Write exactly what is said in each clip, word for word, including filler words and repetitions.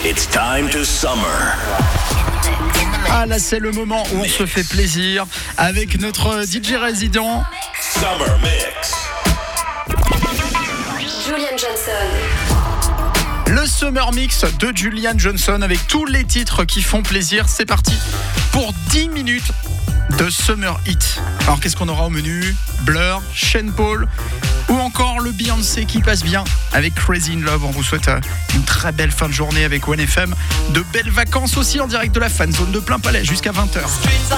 It's time to summer. Ah là, c'est le moment où on se fait plaisir avec notre D J résident. Summer Mix. Julian Johnson. Le Summer Mix de Julian Johnson avec tous les titres qui font plaisir. C'est parti pour dix minutes de Summer Hit. Alors qu'est-ce qu'on aura au menu? Blur, Sean Paul ou encore le Beyoncé qui passe bien avec Crazy in Love. On vous souhaite une très belle fin de journée avec One F M. De belles vacances aussi en direct de la Fan Zone de Plein Palais jusqu'à vingt heures.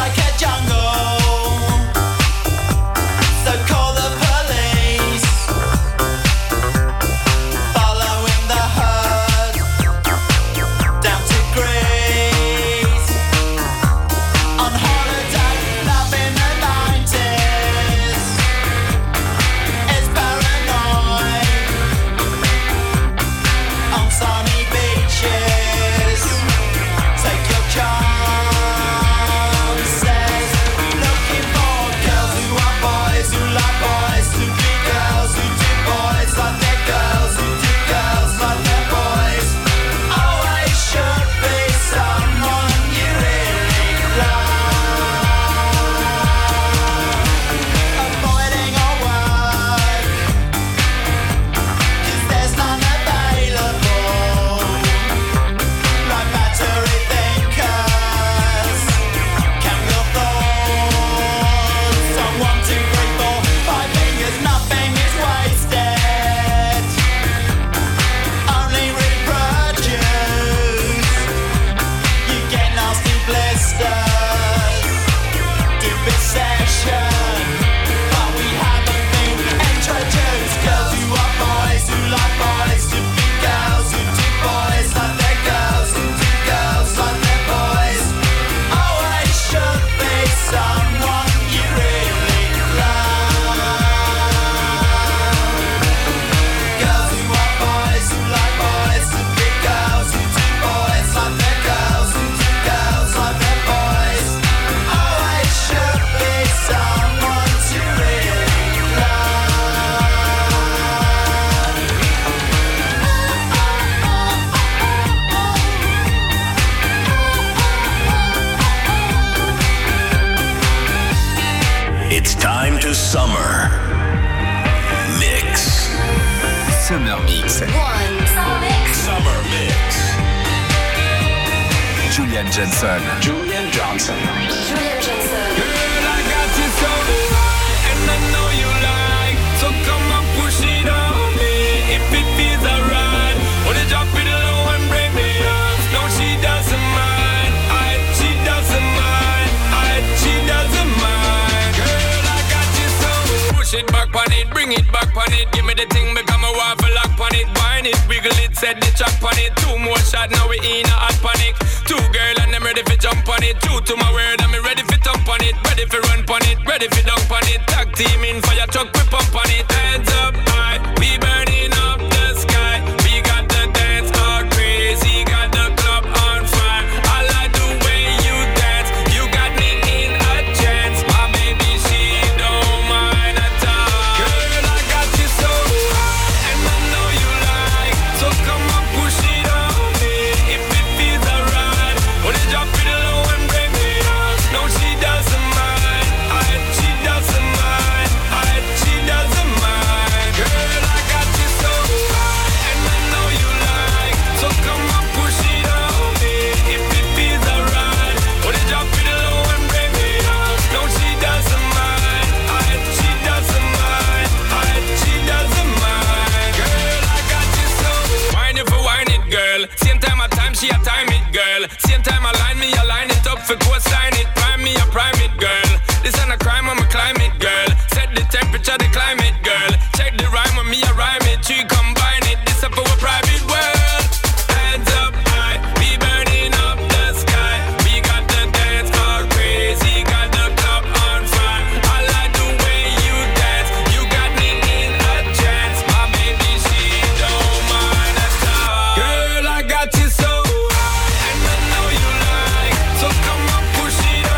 It's time to summer. Mix. Summer Mix. One. Summer Mix. Summer Mix. Julian Johnson. Julian Johnson. Julian Johnson. Girl, I got you so high, and I know you like. So come on, push it on me. If it feels alright, wanna drop it low and break me off. No, she doesn't mind. I, she doesn't mind. I, she doesn't mind. Girl, I got you so. Push it back on it, bring it back on it. Give me the thing, become a waffle lock on it. Wine it, wiggle it, set the track on it. Two more shots, now we in a hot panic. Two girl and I'm ready for jump on it. Two to my word, I'm ready for thump on it. Ready for run on it, ready for dunk on it. Tag team in fire truck, we pump on it. Heads up high, we burning up the sky. We got the dance all crazy, got the club on fire. I like the way you dance, you got me in a trance. My baby, she don't mind at all. Girl, I got you so high, and I know you like. So come on, push it on me. If it feels alright, wanna drop it low and break me off. No, she doesn't mind. I, she doesn't mind. I, she doesn't mind. Girl, I got you so high, and I know you like. So come on, push it on me. If it feels alright, wanna drop it low and break me off. No, she doesn't mind. I, she doesn't mind. I, she doesn't mind. Girl, I got you so. Wine it for wine it, girl. Same time a time, she a time it, girl. Same time I line me, I line it up for coastline it. Prime me, I prime it, girl. This ain't a crime, I'm a climate, girl. Set the temperature, the climate, girl. Check the rhyme with me, I rhyme it. Three combine it, this up for a private world. Hands up high, we burning up the sky. We got the dance all crazy, got the club on fire. I like the way you dance, you got me in a trance. My baby, she don't mind at all. Girl, I got you so high, and I know you like. So come on, push it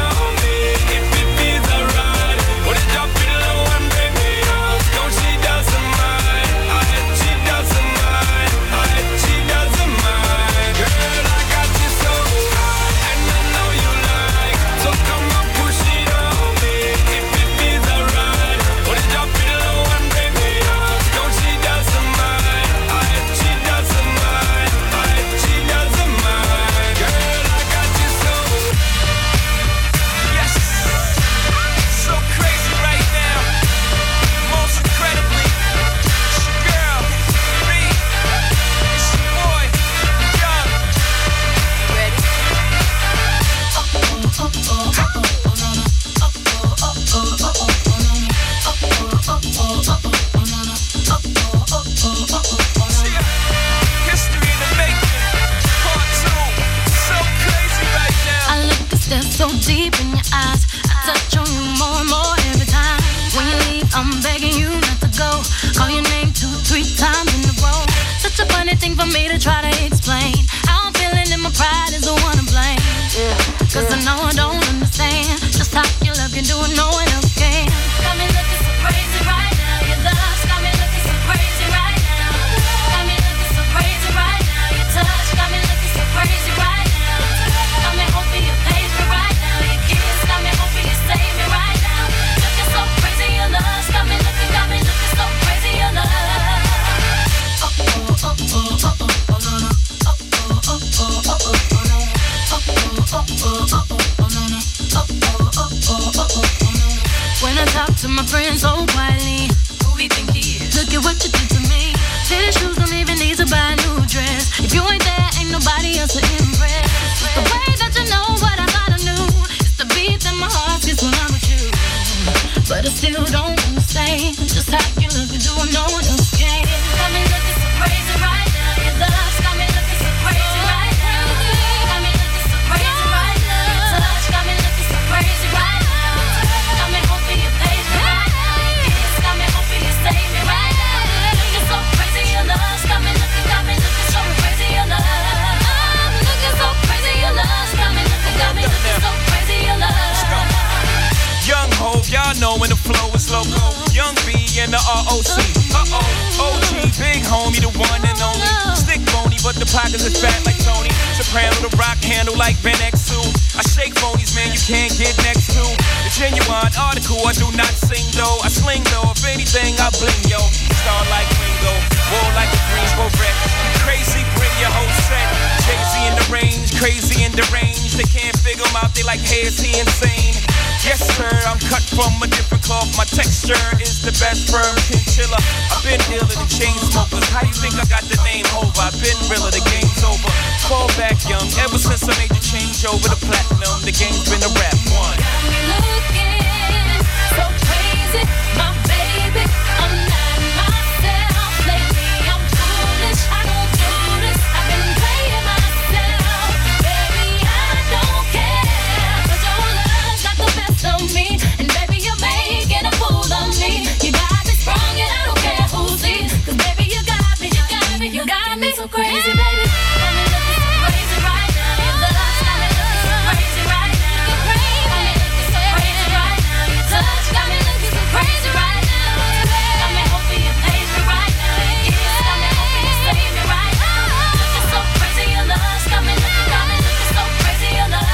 deep in your eyes. I touch on you more and more every time. When you leave, I'm begging you not to go. Call your name two, three times in a row. Such a funny thing for me to try to explain. How I'm feeling and my pride is the one to blame. Cause I know I don't understand just how your love can do it, no one else can. Got me looking so crazy right now. Your love's got me looking so crazy right now. Got me looking so crazy right now. Your touch got me looking so crazy right now. Got me hoping you page me right now. Your kiss got me hoping you save me right now. Looking so crazy, your love's got me looking, got me looking so crazy, your love. Oh oh oh oh oh oh oh no no. Oh oh oh oh oh oh oh no. Oh oh oh oh oh oh no no. Oh oh oh oh oh oh no. When I talk to my friends so quietly, who we think he is? Look at what you did to me. City shoes don't even need to buy a new dress. If you ain't there, ain't nobody else to impress. It's the way that you know what I thought I knew. It's the beat that my heart gets when I'm with you. But I still don't understand just how you look and do what no one else can. Got me looking so crazy right now. Your love's got me looking so crazy right now. Got me looking so crazy right now. Your touch got me looking so crazy right now. Got me hoping you page me right now. Your kiss got me hoping you save me right now. Looking so crazy, your love's got me looking, got me looking so crazy, your love. I'm looking so crazy, your love's got me looking, got me looking so crazy, your love. Young Hov, y'all know when the flow is loco. Young B and the R O C. Uh-oh, O G, big homie, the one and only. Stick bony, but the pockets are fat like Tony. Soprano, the rock handle like Ben X two. I shake phonies, man, you can't get next to. The genuine article, I do not sing though. I sling though, if anything, I bling yo. Star like Ringo, war like a Greensboro wreck. Crazy, bring your whole set. Jay-Z in the range, crazy in the range. They can't figure him out, they like, hey, is he insane? Yes, sir, I'm cut from a different cloth. My texture is the best firm chinchilla. I've been iller than chain smokers. How you think I got the name over? I've been realer, the game's over. Fall back young, ever since I made the change over to platinum. The game's been a rap one. Got me looking so crazy, my baby. I'm not myself lately. I'm foolish, I don't do this. I've been playing myself, baby. I don't care, 'cause your love got the best of me, and baby you're making a fool of me. You got me sprung and I don't care who sees, 'cause baby you got me, you got me, you got me so crazy, baby. Got me looking so crazy right now. Your love's got me looking so crazy right now. You're crazy, got me looking so crazy right now. Your touch got me looking so crazy right now. Got me hoping you page me right now. Your kiss got me hoping you save me right now. Looking so crazy, your love's got me looking, got me looking so crazy, your love.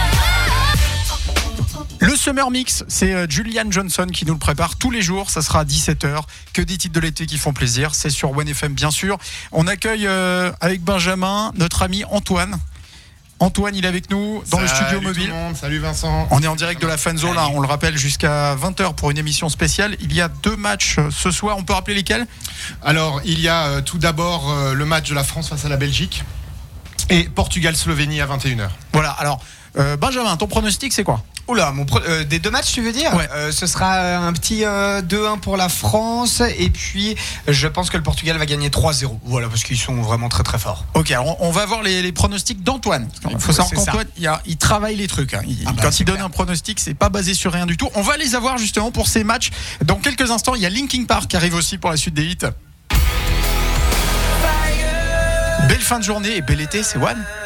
Le Summer Mix, c'est euh, Julian Johnson qui nous le prépare tous les jours. Ça sera à dix-sept heures. Que des titres de l'été qui font plaisir. C'est sur One F M, bien sûr. On accueille euh, avec Benjamin notre ami Antoine. Antoine, il est avec nous dans Salut le studio tout mobile. le monde. Salut Vincent. On est en direct de la Fanzone, là, on le rappelle, jusqu'à vingt heures pour une émission spéciale. Il y a deux matchs euh, ce soir. On peut rappeler lesquels ? Alors, il y a euh, tout d'abord euh, le match de la France face à la Belgique et Portugal-Slovénie à vingt et une heures. Voilà, alors, euh, Benjamin, ton pronostic, c'est quoi ? Oula, mon pro- euh, des deux matchs, tu veux dire ? Ouais. Euh, ce sera un petit euh, deux un pour la France, et puis je pense que le Portugal va gagner trois zéro. Voilà, parce qu'ils sont vraiment très très forts. Ok, alors on va voir les, les pronostics d'Antoine. Il faut savoir C'est qu'Antoine, il, a- il travaille les trucs. hein. Il- Ah bah, quand c'est il donne clair. un pronostic, c'est pas basé sur rien du tout. On va les avoir justement pour ces matchs. Dans quelques instants, il y a Linkin Park qui arrive aussi pour la suite des hits. Belle fin de journée et bel été, c'est One.